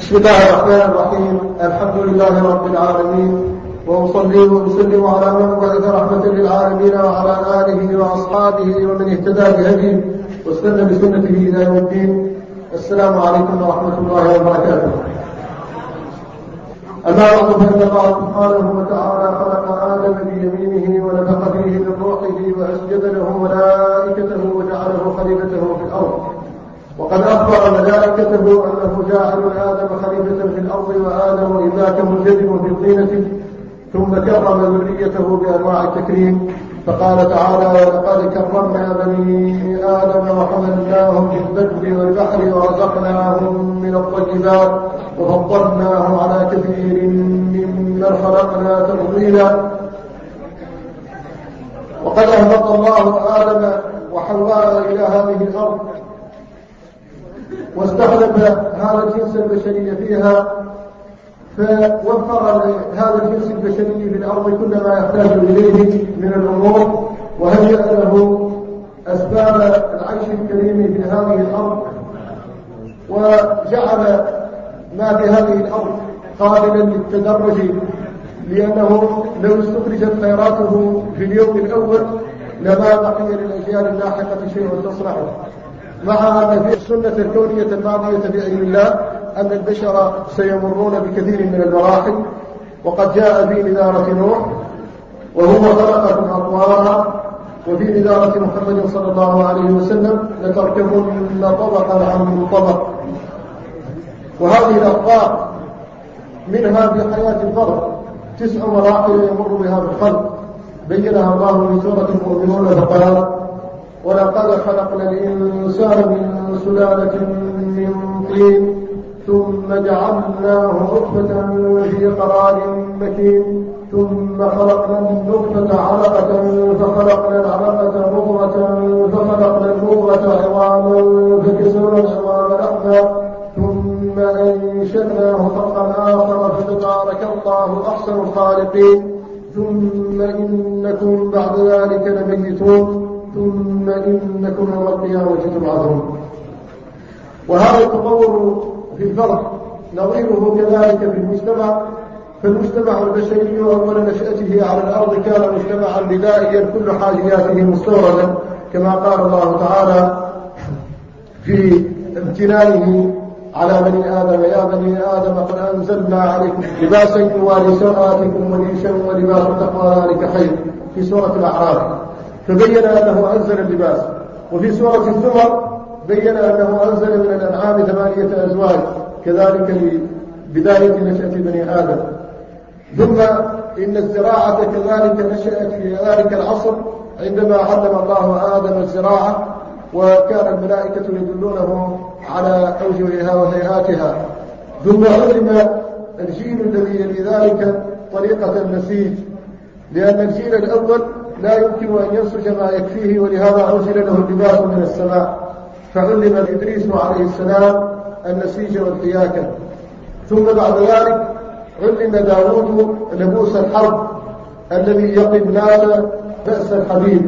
بسم الله الرحمن الرحيم. الحمد لله رب العالمين، وأصلي وأسلم على من بعث رحمة للعالمين وعلى آله وأصحابه ومن اهتدى بهديه واستنى بسنته إلى يوم الدين. السلام عليكم ورحمة الله وبركاته. أما بعد، فإن الله سبحانه وتعالى خلق آدم بيمينه ونفخ فيه من روحه وأسجد له ملائكته وجعله خليفته في الأرض، وقد أخبر ملائكته أنه جاعل آدم خليفة في الأرض، وآدم إذاك منجذب في طينته، ثم كرم ذريته بأنواع التكريم، فقال تعالى: ولقد كرمنا بني آدم وحملناهم في البر والبحر ورزقناهم من الطيبات وفضلناهم على كثير ممن خلقنا تفضيلا. وقد أهبط الله آدم وحواء إلى هذه الأرض، واستخلف هذا الجنس البشري فيها، فوفر هذا الجنس البشري في الأرض كل ما يحتاج إليه من الأمور، وهيأ له أسباب العيش الكريم في هذه الأرض، وجعل ما في هذه الأرض قابلا للتدرج، لأنه لو استخرجت خيراته في اليوم الأول لما بقي للأجيال اللاحقة شيء تصنعه، مع أن في السنة الكونية الماضية بعلم الله أن البشر سيمرون بكثير من المراحل. وقد جاء في نذارة نوح: وهو خلقكم أطوارا، وفي نذارة محمد صلى الله عليه وسلم: لتركبن طبقا عن طبق. وهذه الأطوار منها في حياة الفرد 9 مراحل يمر بها الخلق، بينها الله في سورة المؤمنون فقال: ولقد خلقنا الإنسان من سلالة من طين ثم جعلناه نطفة في قرار مكين ثم خلقنا النطفة علقة فخلقنا العلقة مضغة فخلقنا المضغة عظاما فكسونا العظام لحما ثم أنشأناه خلقا آخر فتبارك الله أحسن الخالقين ثم إنكم بعد ذلك لميتون ثم إنكم يوم القيامة تبعثون. وهذا التطور في الفرد نظيره كذلك في المجتمع، فالمجتمع البشري أول نشأته على الأرض كان مجتمعا بدائيا كل حاجياته مستوردا، كما قال الله تعالى في امتنانه على بني آدم: يا بني آدم قد أنزلنا عليكم لباسا يواري سوآتكم وريشا ولباس التقوى ذلك خير، في سورة الأعراف، فبين أنه أنزل اللباس. وفي سورة الزمر بين أنه أنزل من الأنعام 8 أزواج، كذلك لبداية نشأة بني آدم. ثم إن الزراعة كذلك نشأت في ذلك العصر عندما علم الله آدم الزراعة، وكان الملائكة يدلونه على أوجهها وهيئاتها. ثم علم الجيل الذي يلي ذلك طريقة النسيج، لأن الجيل الأول لا يمكن أن ينسج ما يكفيه، ولهذا أنزل له اللباس من السماء، فعلم إدريس عليه السلام النسيج والحياكة. ثم بعد ذلك علم داود لبوس الحرب الذي يقي الناس بأس الحديد.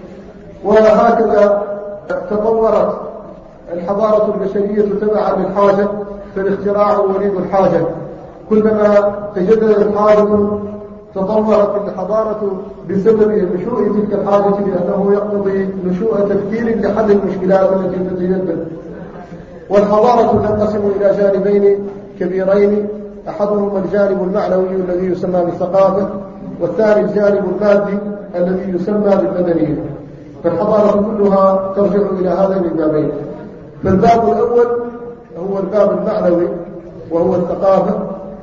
وهكذا تطورت الحضارة البشرية تبعا للحاجة، فالاختراع وليد الحاجة. كلما تجددت حاجة تطورت الحضارة بسبب نشوء تلك الحاجة، لأنه يقتضي نشوء تفكير لحل المشكلات التي تتجدد. والحضارة تنقسم إلى جانبين كبيرين: أحدهما الجانب المعنوي الذي يسمى بالثقافة، والثاني الجانب المادي الذي يسمى بالمدنية. فالحضارة كلها ترجع إلى هذين البابين. فالباب الأول هو الباب المعنوي وهو الثقافة،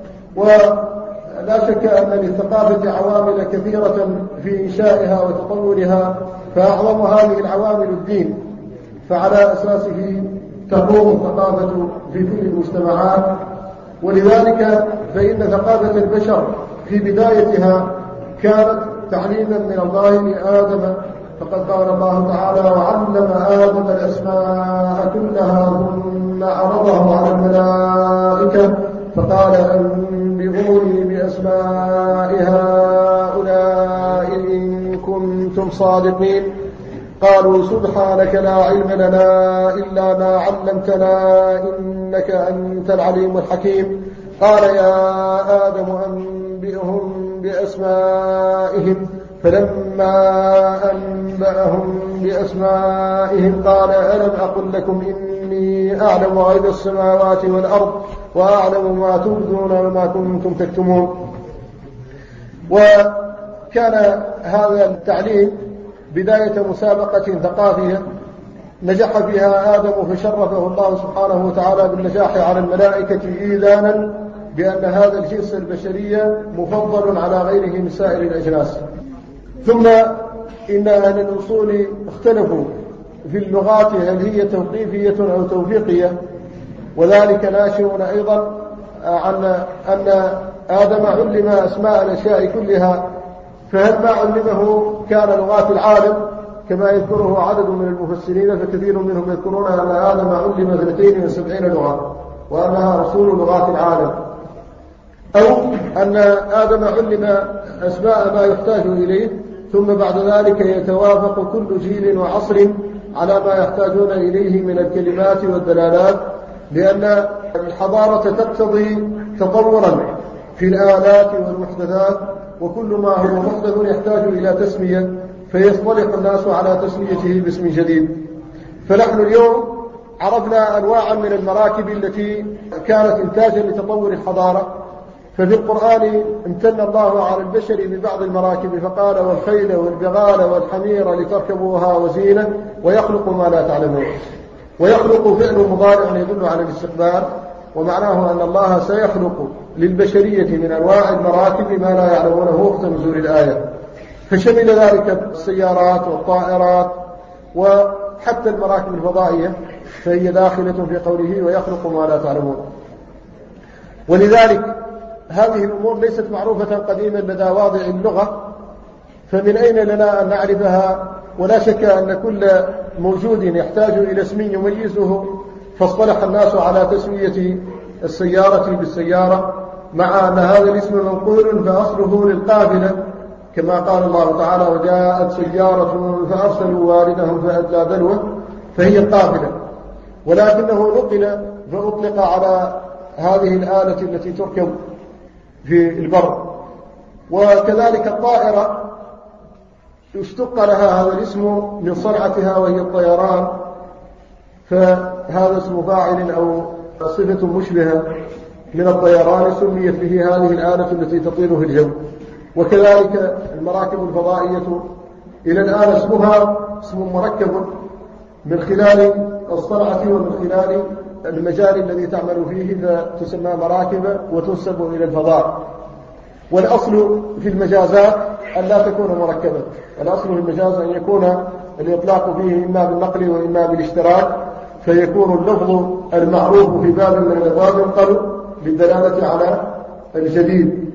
ولا شك أن للثقافة عوامل كثيرة في إنشائها وتطورها، فأعظم هذه العوامل الدين، فعلى أساسه تقوم الثقافة في كل المجتمعات. ولذلك فإن ثقافة البشر في بدايتها كانت تعليما من الله لآدم، فقد قال الله تعالى: وعلم آدم الأسماء كلها ثم عرضهم على الملائكة فقال: أنبئوني بأسماء هؤلاء إن كنتم صادقين. قالوا: سبحانك لا علم لنا إلا ما علمتنا إنك أنت العليم الحكيم. قال يا آدم أنبئهم بأسمائهم. فلما أنبأهم بأسمائهم قال ألم أقل لكم إني أعلم غيب السماوات والأرض وأعلم ما تبدون وما كنتم تكتمون. وكان هذا التعليم بداية مسابقة ثقافية نجح فيها آدم فشرفه الله سبحانه وتعالى بالنجاح على الملائكة إيذانا بأن هذا الجنس البشري مفضل على غيره من سائر الأجناس. ثم إن أهل الأصول اختلفوا في اللغات هل هي توقيفية أو توفيقية، وذلك ناشئ أيضا عن أن آدم علم أسماء الأشياء كلها، فهل ما علمه كان لغات العالم كما يذكره عدد من المفسرين، فكثير منهم يذكرون أن آدم علم 72 لغة وأنها رسول لغات العالم، أو أن آدم علم أسماء ما يحتاج إليه ثم بعد ذلك يتوافق كل جيل وعصر على ما يحتاجون إليه من الكلمات والدلالات، لأن الحضارة تقتضي تطورا في الآلات والمحدثات، وكل ما هو محدث يحتاج إلى تسمية، فيصطلح الناس على تسميته باسم جديد. فنحن اليوم عرفنا أنواعا من المراكب التي كانت إنتاجا لتطور الحضارة، ففي القرآن امتن الله على البشر ببعض المراكب فقال والخيل والبغال والحمير لتركبوها وزينة ويخلق ما لا تعلمون. ويخلق فعل مضارع يدل على الاستقبال، ومعناه أن الله سيخلق للبشرية من أنواع المراكب ما لا يعلمونه وقت نزول الآية، فشمل ذلك السيارات والطائرات وحتى المراكب الفضائية، فهي داخلة في قوله ويخلق ما لا تعلمون. ولذلك هذه الأمور ليست معروفة قديما لدى واضع اللغة، فمن أين لنا أن نعرفها؟ ولا شك أن كل موجود يحتاج إلى اسم يميزه، فاصطلح الناس على تسمية السيارة بالسيارة، مع أن هذا الاسم منقول فأصله للقافلة، كما قال الله تعالى وجاءت سيارة فأرسلوا واردهم فأدلى دلوه، فهي القافلة، ولكنه نقل فأطلق على هذه الآلة التي تركب في البر. وكذلك الطائرة اشتق لها هذا الاسم من صنعتها وهي الطيران، فهذا اسم فاعل أو صفة مشبهة من الطيران سميت به هذه الآلة التي تطير في الجو. وكذلك المراكب الفضائية إلى الآن اسمها اسم مركب من خلال الصنعة ومن خلال المجال الذي تعمل فيه فتسمى مراكب وتنسب إلى الفضاء. والأصل في المجازات أن لا تكون مركبة، الأصل في المجاز أن يكون الإطلاق فيه إما بالنقل وإما بالاشتراك، فيكون اللفظ المعروف في باب من الأبواب ينقل للدلالة على الجديد.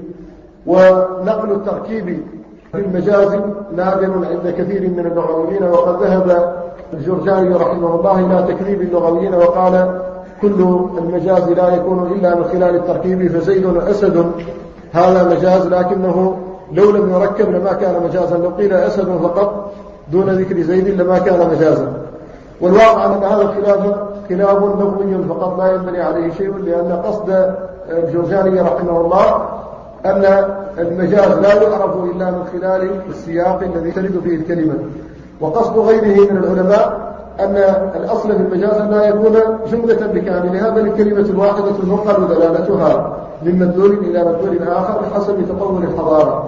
ونقل التركيب في المجاز نادر عند كثير من اللغويين، وقد ذهب الجرجاني رحمه الله إلى تكذيب اللغويين وقال كل المجاز لا يكون إلا من خلال التركيب، فزيد أسد هذا مجاز، لكنه لو لم يركب لما كان مجازا، لو قيل أسد فقط دون ذكر زيد لما كان مجازا. والواقع أن هذا الخلاف لفظي فقط لا ينبني عليه شيء، لأن قصد الجرجاني رحمه الله أن المجاز لا يعرف إلا من خلال السياق الذي ترد فيه الكلمة. وقصد غيره من العلماء أن الأصل في المجاز لا يكون جملة بكاملها، بل الكلمة الواحدة تنقل دلالتها من مدلول إلى مدلول آخر بحسب تطور الحضارة.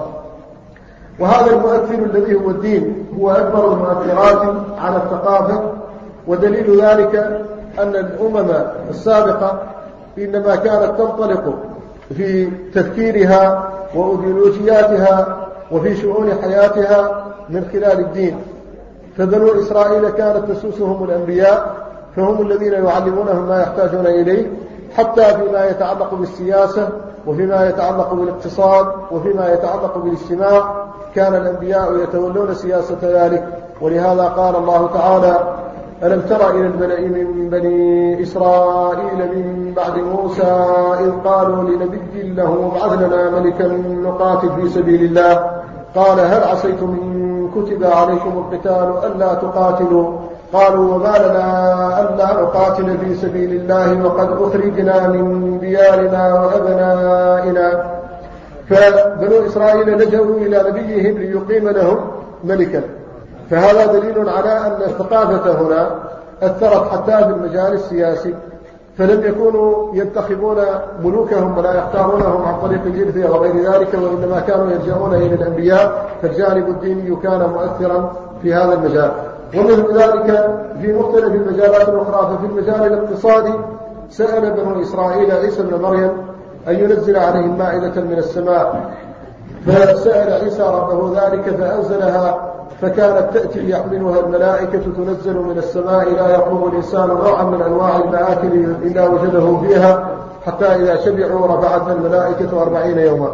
وهذا المؤثر الذي هو الدين هو أكبر المؤثرات على الثقافة، ودليل ذلك أن الأمم السابقة إنما كانت تنطلق في تفكيرها وأيديولوجياتها وفي شؤون حياتها من خلال الدين. فبنو إسرائيل كانت تسوسهم الأنبياء، فهم الذين يعلمونهم ما يحتاجون إليه، حتى فيما يتعلق بالسياسة وفيما يتعلق بالاقتصاد وفيما يتعلق بالاجتماع كان الأنبياء يتولون سياسة ذلك. ولهذا قال الله تعالى ألم تر إلى الملأ من بني إسرائيل من بعد موسى إذ قالوا لنبي له ابعث لنا ملكا نقاتل في سبيل الله قال هل عسيتم إن كتب عليكم القتال ألا تقاتلوا قالوا وما لنا ألا نقاتل في سبيل الله وقد أخرجنا من ديارنا وأبنائنا. فبنو إسرائيل لجأوا إلى نبيهم ليقيم لهم ملكا. فهذا دليل على أن الثقافة هنا أثرت حتى في المجال السياسي، فلم يكونوا ينتخبون ملوكهم ولا يختارونهم عن طريق الإرث وغير ذلك، وإنما كانوا يرجعون إلى الأنبياء، فالجانب الديني كان مؤثرا في هذا المجال. ومن ذلك في مختلف المجالات الأخرى. ففي المجال الاقتصادي سأل بنو إسرائيل عيسى بن مريم أن ينزل عليهم مائدة من السماء، فسأل عيسى ربه ذلك فأنزلها، فكانت تأتي يحملها الملائكة تنزل من السماء، لا يقوم الإنسان نوعا من أنواع المآكل إلا وجده فيها، حتى إذا شبعوا رفعتها الملائكة 40 يوما.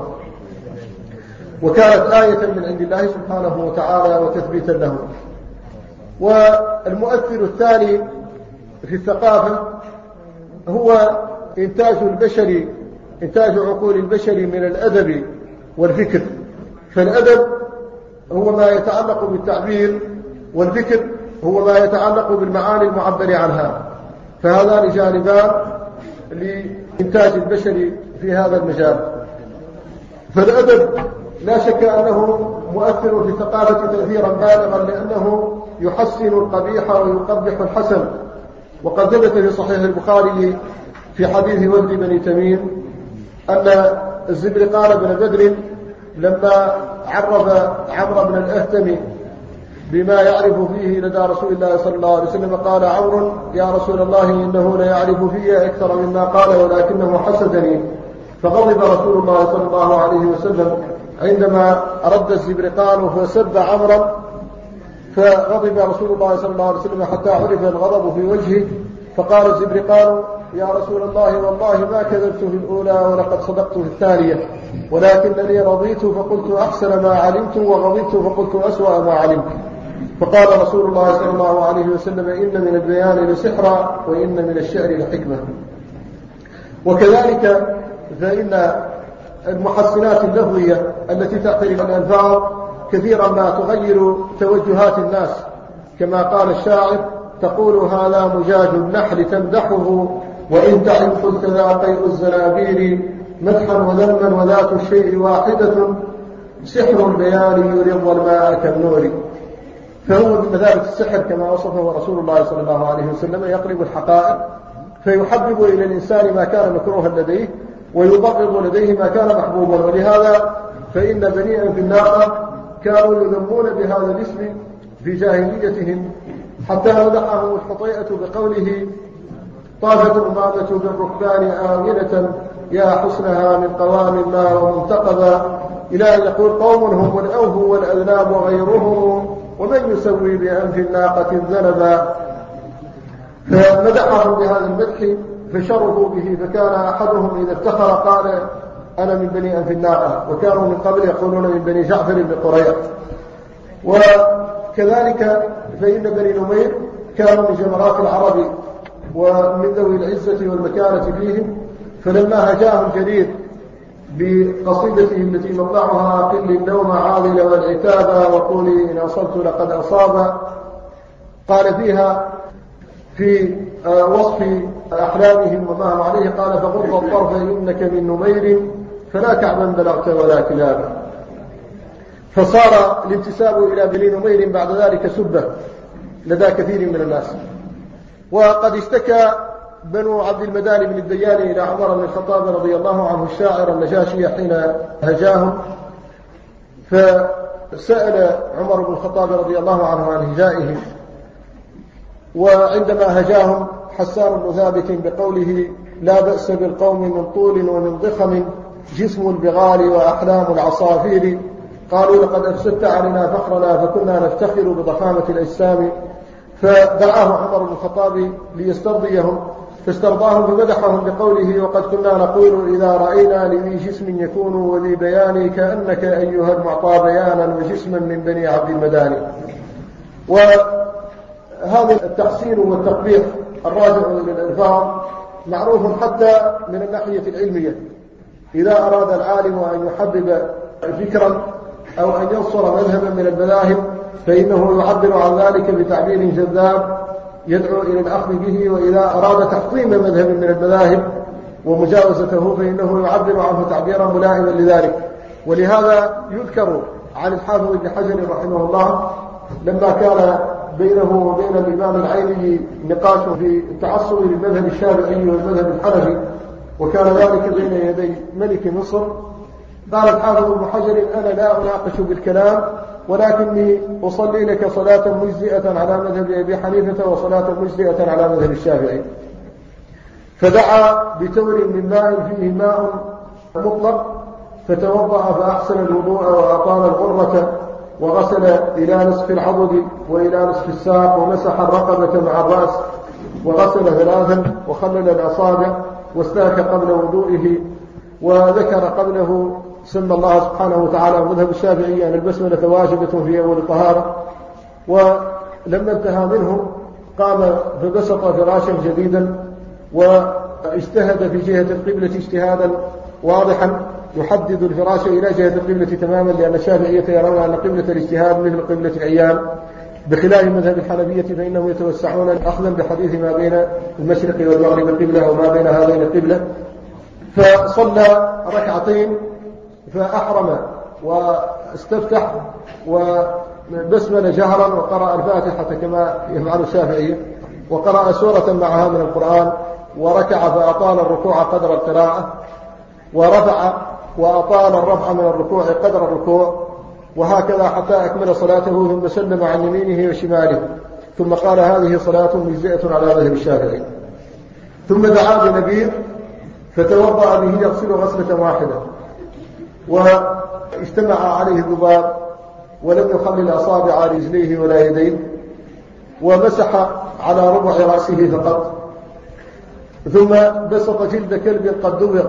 وكانت آية من عند الله سبحانه وتعالى وتثبيتا لهم. والمؤثر الثاني في الثقافة هو إنتاج عقول البشر من الأدب والفكر. فالأدب هو ما يتعلق بالتعبير، والفكر هو ما يتعلق بالمعاني المعبر عنها، فهذان جانبان لإنتاج البشر في هذا المجال. فالأدب لا شك أنه مؤثر في الثقافة تأثيرا بالغا، لأنه يحسن القبيح ويقبح الحسن. وقد ثبت في صحيح البخاري في حديث وفد بني تميم أن الزبرقان بن بدر لما عرف عمرو بن الأهتم بما يعرف فيه لدى رسول الله صلى الله عليه وسلم، قال عمرو يا رسول الله إنه ليعرف في أكثر مما قال ولكنه حسدني. فغضب رسول الله صلى الله عليه وسلم عندما رد الزبرقان فسب عمرا، فغضب رسول الله صلى الله عليه وسلم حتى عرف الغضب في وجهه، فقال الزبرقان يا رسول الله والله ما كذبت في الأولى ولقد صدقت في الثانية، ولكنني رضيت فقلت أحسن ما علمت، وغضبت فقلت أسوأ ما علمت. فقال رسول الله صلى الله عليه وسلم إن من البيان لسحرا وإن من الشعر لحكمة. وكذلك فإن المحسنات اللغوية التي تعترف الألفاظ كثيرا ما تغير توجهات الناس، كما قال الشاعر تقول هذا مجاج النحل تمدحه، وإن تعن قلت ذا قيء الزنابير، مدحا وذما وذات الشيء واحدة، سحر البيان يرضى الماء كالنور. فهو بمثابة السحر كما وصفه رسول الله صلى الله عليه وسلم، يقلب الحقائق فيحبب إلى الإنسان ما كان مكروها لديه، ويبغض لديه ما كان محبوبا. ولهذا فإن بني في الناقة كانوا يذمون بهذا الاسم في جاهليتهم، حتى مدحهم الحطيئة بقوله طافت أمامة بالركبان آمنة يا حسنها من قوام ما ومنتقبا، إلى أن يقول قوم هم الأوه والأذناب وغيرهم، ومن يسوي بأنف الناقة ذنبا. فمدحهم بهذا المدح فشرفوا به، فكان أحدهم إذا افتخر قال أنا من بني أنف الناقة، وكانوا من قبل يقولون من بني جعفر بن قريظة. وكذلك فإن بني نمير كانوا من جمرات العرب ومن ذوي العزة والمكانة فيهم، فلما هجاهم جرير بقصيدته التي مطلعها قل النوم عاضل والعتاب وقولي إن أصبت لقد أصاب، قال فيها في وصف أحلامهم وما هم عليه، قال فغض الطرف إنك من نمير فلا كعبا بلغت ولا كلابا. فصار الانتساب إلى بني نمير بعد ذلك سبة لدى كثير من الناس. وقد اشتكى بنو عبد المدان بن الديان إلى عمر بن الخطاب رضي الله عنه الشاعر النجاشي حين هجاهم، فسأل عمر بن الخطاب رضي الله عنه عن هجائهم، وعندما هجاهم حسان بن ثابت بقوله لا بأس بالقوم من طول ومن ضخم جسم البغال وأحلام العصافير، قالوا لقد أفسدت علينا فخرنا فكنا نفتخر بضخامة الأجسام. فدعاه عمر بن الخطاب ليسترضيهم، فاسترضاهم فمدحهم بقوله وقد كنا نقول إذا رأينا لذي جسم يكون وذي بيان كأنك أيها المعطى بيانا وجسما من بني عبد المداني. وهذا التحسين والتقبيح الراجع إلى الألفاظ معروف حتى من الناحية العلمية. إذا أراد العالم أن يحبب فكرا أو أن ينصر مذهبا من المذاهب فإنه يعبر عن ذلك بتعبير جذاب يدعو إلى الأخذ به، وإذا أراد تحطيم مذهب من المذاهب ومجاوزته فإنه يعبر عنه تعبيرا ملائما لذلك. ولهذا يذكر عن الحافظ ابن حجر رحمه الله لما كان بينه وبين الإمام العيني نقاش في التعصب للمذهب الشافعي والمذهب الحنفي، وكان ذلك بين يدي ملك مصر، قال الحافظ ابن حجر: أنا لا أناقش بالكلام، ولكني أصلي لك صلاة مجزئة على مذهب أبي حنيفة وصلاة مجزئة على مذهب الشافعي. فدعا بتور من ماء فيه ماء مطلق، فتوضأ فأحسن الوضوء وأطال الغرة، وغسل إلى نصف العضد وإلى نصف الساق، ومسح الرقبة مع الرأس، وغسل ثلاثا، وخلل الأصابع، واستاك قبل وضوئه، وذكر قبله سمى الله سبحانه وتعالى. مذهب الشافعي أن البسملة واجبة في أول الطهارة. ولما انتهى منه قام فبسط فراشا جديدا، واجتهد في جهة القبلة اجتهادا واضحا يحدد الفراش إلى جهة القبلة تماما، لأن الشافعية يرون أن قبلة الاجتهاد مثل قبلة العيان، بخلاف مذهب الحنفية فإنهم يتوسعون أخذا بحديث ما بين المشرق والمغرب قبلة وما بين هذين قبلة. فصلى ركعتين فأحرم واستفتح وبسمل جهرا، وقرأ الفاتحة كما يفعل الشافعية، وقرأ سورة معها من القرآن، وركع فأطال الركوع قدر القراءة، ورفع وأطال الرفع من الركوع قدر الركوع، وهكذا حتى أكمل صلاته، ثم سلم عن يمينه وشماله، ثم قال: هذه صلاة مجزئة على مذهب الشافعي. ثم دعا بنبيذ فتوضأ به يغسل غسلة واحدة، واجتمع عليه الذباب، ولم يخلل أصابع رجليه ولا يديه، ومسح على ربع رأسه فقط، ثم بسط جلد كلب قد دبغ،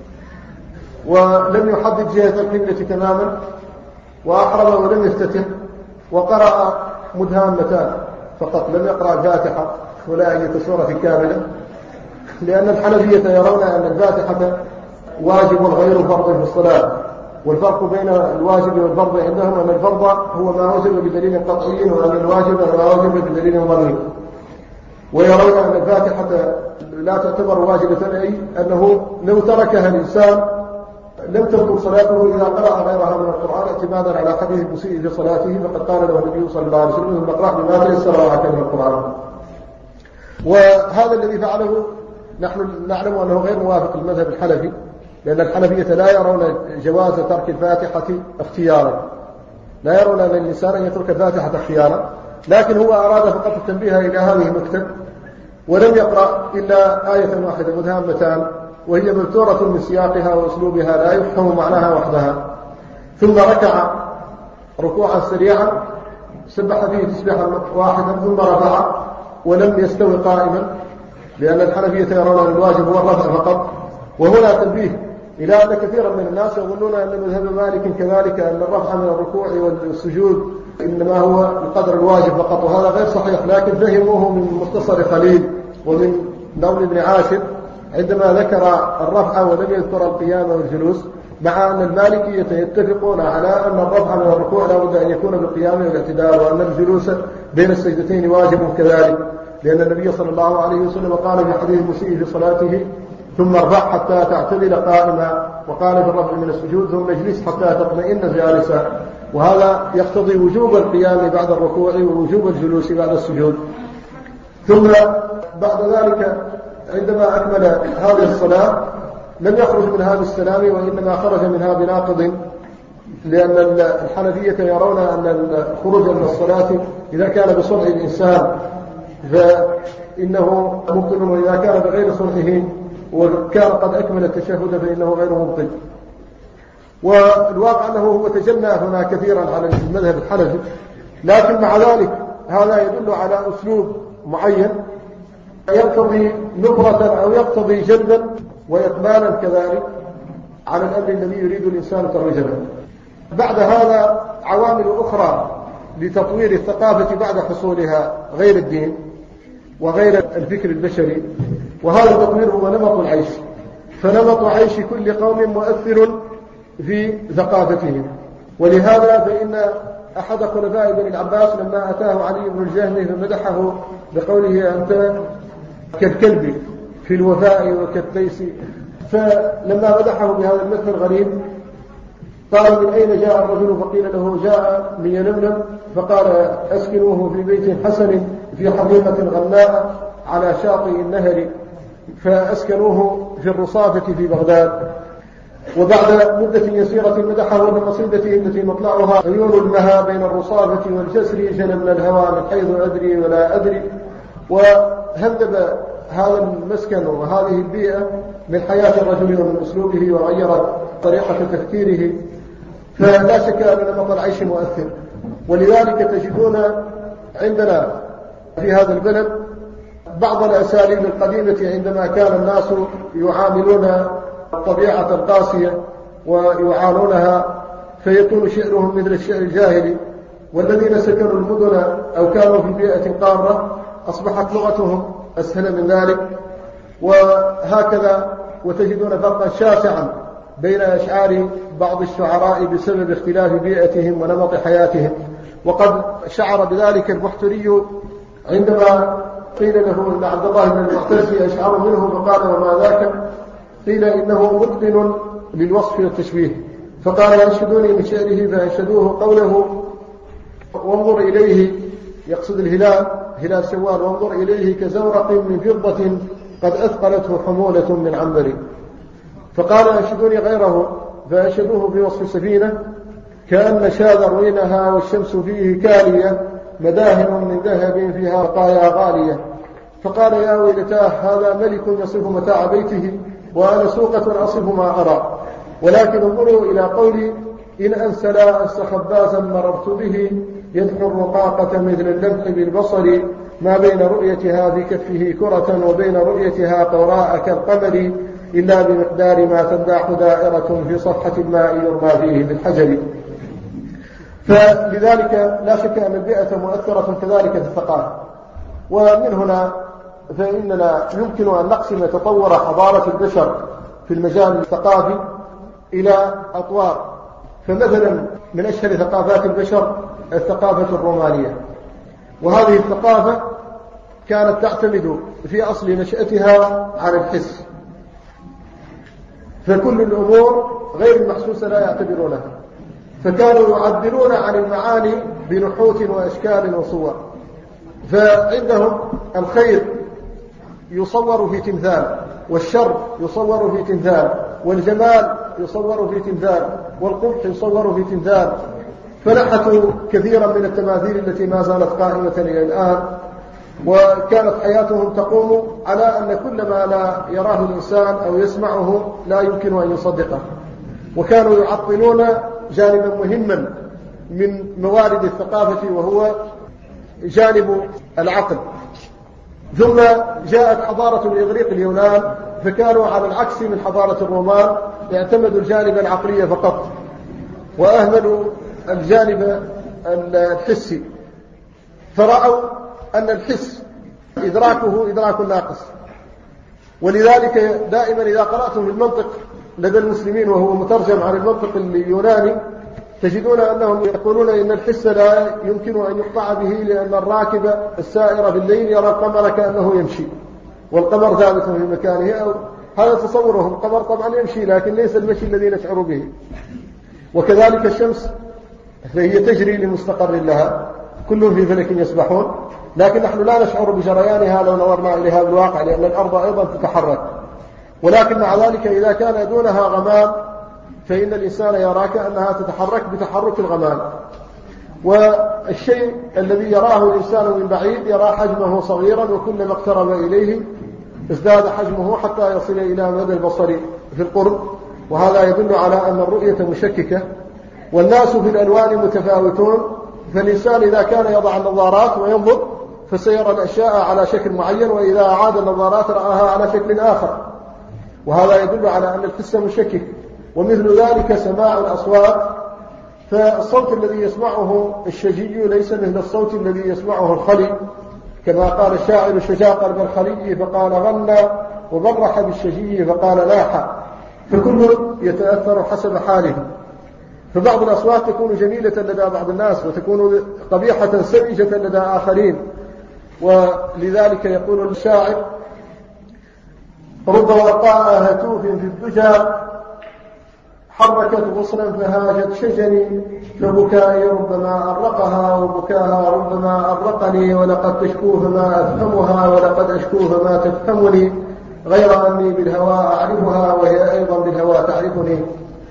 ولم يحدد جهة القبلة تماما، وأحرم ولم يفتتح، وقرأ مدهامتان فقط، لم يقرأ الفاتحة ولا أي سورة كاملة، لأن الحنفية يرون أن الفاتحة واجب غير فرض في الصلاة، والفرق بين الواجب والفرض عندهم أن الفرض هو ما وجب بدليل قطعي، وأن الواجب ما وجب بدليل ظني. ويرون أن الفاتحة لا تعتبر واجبة، أي أنه لو تركها الإنسان لم تكن صلاته إذا قرأ غيرها من القرآن، اعتمادا على حديث المسيء في صلاته، فقد قال له النبي صلى الله عليه وسلم: اقرأ بما تيسر معك من القرآن. وهذا الذي فعله نحن نعلم أنه غير موافق للمذهب الحنفي، لأن الحنفية لا يرون جواز ترك الفاتحة اختيارا، لا يرون أن الإنسان أن يترك الفاتحة اختيارا، لكن هو أراد فقط التنبيه إلى هذه النكتة، ولم يقرأ إلا آية واحدة مدهامتان، وهي مبتورة من سياقها وأسلوبها لا يفهم معناها وحدها. ثم ركع ركوعا سريعا سبح فيه تسبيحا واحدا، ثم رفع ولم يستوي قائما، لأن الحنفية يرون أن الواجب هو الرفع فقط. وهنا تنبيه إلى أن كثيرا من الناس يظنون أن مذهب مالك كذلك، أن الرفع من الركوع والسجود إنما هو القدر الواجب فقط، وهذا غير صحيح، لكن فهموه من مختصر خليل ومن نون بن عاشر عندما ذكر الرفع ولم يذكر القيام والجلوس، مع أن المالكية يتفقون على أن الرفع من الركوع لا بد أن يكون بالقيام والاعتدال، وأن الجلوس بين السجدتين واجب كذلك، لأن النبي صلى الله عليه وسلم قال في حديث المسيء في صلاته: ثم ارفع حتى تعتدل قائما، وقال في الرفع من السجود: ثم اجلس حتى تطمئن جالسا. وهذا يقتضي وجوب القيام بعد الركوع ووجوب الجلوس بعد السجود. ثم بعد ذلك عندما أكمل هذه الصلاة لم يخرج منها بالسلام، وإنما خرج منها بناقض، لأن الحنفية يرون أن الخروج من الصلاة إذا كان بصنع الإنسان فإنه مبطل، وإذا كان بغير صنعه وكان قد أكمل التشهد فإنه غير مبطل. والواقع أنه هو تجنى هنا كثيرا على المذهب الحنفي، لكن مع ذلك هذا يدل على أسلوب معين يقتضي نظرة أو يقتضي جلبا وإقبالا كذلك على الأمر الذي يريد الإنسان ترويجه. بعد هذا عوامل أخرى لتطوير الثقافة بعد حصولها غير الدين وغير الفكر البشري، وهذا التطوير هو نمط العيش. فنمط عيش كل قوم مؤثر في ثقافتهم، ولهذا فإن أحد خلفاء بن العباس لما أتاه علي بن الجهم فمدحه بقوله أنت كالكلب في الوفاء وكالتيس، فلما مدحه بهذا المثل الغريب قال من أين جاء الرجل؟ فقيل له جاء من يلملم، فقال أسكنوه في بيت حسن في حديقة غناء على شاطئ النهر، فأسكنوه في الرصافة في بغداد. وبعد مدة يسيرة مدحه بقصيدته التي مطلعها عيون المها بين الرصافة والجسر جل من الهوى من حيث أدري ولا أدري، وهذب هذا المسكن وهذه البيئة من حياة الرجل ومن أسلوبه وغيرت طريقة تفكيره، فلا شك أن نمط العيش مؤثر. ولذلك تجدون عندنا في هذا البلد بعض الأساليب القديمة عندما كان الناس يعاملون الطبيعة القاسية ويعانونها فيكون شعرهم مثل الشعر الجاهلي، والذين سكنوا المدن أو كانوا في بيئة قارة أصبحت لغتهم أسهل من ذلك، وهكذا. وتجدون فرقا شاسعا بين أشعار بعض الشعراء بسبب اختلاف بيئتهم ونمط حياتهم. وقد شعر بذلك البحتري عندما قيل له إن عبد الله بن المعتز أشعر منه فقال وما ذاك؟ قيل إنه متقن للوصف والتشبيه، فقال ينشدوني من شعره فأنشدوه قوله وانظر إليه، يقصد الهلال هلال شوال، وانظر إليه كزورق من فضة قد أثقلته حمولة من عنبر. فقال أنشدوني غيره فأنشدوه في وصف سفينة كأن شاذ روينها والشمس فيه كالية مداهن من ذهب فيها بقايا غالية. فقال يا ويلتاه هذا ملك يصف متاع بيته وأنا سوقة أصف ما أرى، ولكن انظروا إلى قولي إن أنسلا أنس خبازا مررت به يدحو الرقاقة مثل اللمح بالبصر ما بين رؤيتها في كفه كرة وبين رؤيتها قوراء كالقمر إلا بمقدار ما تنداح دائرة في صفحة الماء يرمى فيه بالحجر. فلذلك لا شك أن البيئة مؤثرة كذلك في الثقافة. ومن هنا فإننا يمكن أن نقسم تطور حضارة البشر في المجال الثقافي إلى أطوار. فمثلا من أشهر ثقافات البشر الثقافة الرومانية، وهذه الثقافة كانت تعتمد في أصل نشأتها على الحس، فكل الأمور غير المحسوسة لا يعتبرونها، فكانوا يعبرون عن المعاني بنحوت وأشكال وصور. فعندهم الخير يصور في تمثال، والشر يصور في تمثال، والجمال يصور في تمثال، والقبح يصور في تمثال. فنحتوا كثيرا من التماثيل التي ما زالت قائمة إلى الآن، وكانت حياتهم تقوم على أن كل ما لا يراه الإنسان أو يسمعه لا يمكن أن يصدقه. وكانوا يعطلون جانبا مهما من موارد الثقافة وهو جانب العقل. ثم جاءت حضارة الإغريق اليونان، فكانوا على العكس من حضارة الرومان، اعتمدوا الجانب العقلي فقط وأهملوا الجانب الحسي، فرأوا أن الحس إدراكه إدراك ناقص. ولذلك دائما إذا قرأتم في المنطق لدى المسلمين وهو مترجم عن المنطق اليوناني تجدون أنهم يقولون إن الحس لا يمكن أن يقطع به، لأن الراكب السائر بالليل يرى القمر كأنه يمشي والقمر ثابت في مكانه، أو هذا تصورهم. القمر طبعا يمشي لكن ليس المشي الذي نشعر به. وكذلك الشمس فهي تجري لمستقر لها، كل في فلك يسبحون، لكن نحن لا نشعر بجريانها لو نظرنا إليها بالواقع، لأن الأرض أيضا تتحرك. ولكن مع ذلك إذا كان دونها غمام فإن الإنسان يرى كأنها تتحرك بتحرك الغمام. والشيء الذي يراه الإنسان من بعيد يرى حجمه صغيرا، وكلما اقترب إليه ازداد حجمه حتى يصل إلى مدى البصر في القرب. وهذا يدل على أن الرؤية مشككة، والناس في الألوان متفاوتون. فالإنسان إذا كان يضع النظارات وينظر فسيرى الأشياء على شكل معين، وإذا أعاد النظارات رآها على شكل آخر، وهذا يدل على أن الحس مشكك. ومثل ذلك سماع الأصوات، فالصوت الذي يسمعه الشجي ليس مثل الصوت الذي يسمعه الخلي، كما قال الشاعر الشجاق بالخلي فقال غنى، وبرح بالشجي فقال لاح، فكل يتأثر حسب حاله. فبعض الأصوات تكون جميلة لدى بعض الناس وتكون قبيحة سمجة لدى آخرين. ولذلك يقول الشاعر: رب وقاء هتوف في الدجى حركت غصنا فهاجت شجني، فبكائي ربما أرقها وبكاها ربما أرقني، ولقد تشكو فما أفهمها ولقد أشكو فما تفهمني، غير أني بالهوى أعرفها وهي أيضا بالهوى تعرفني.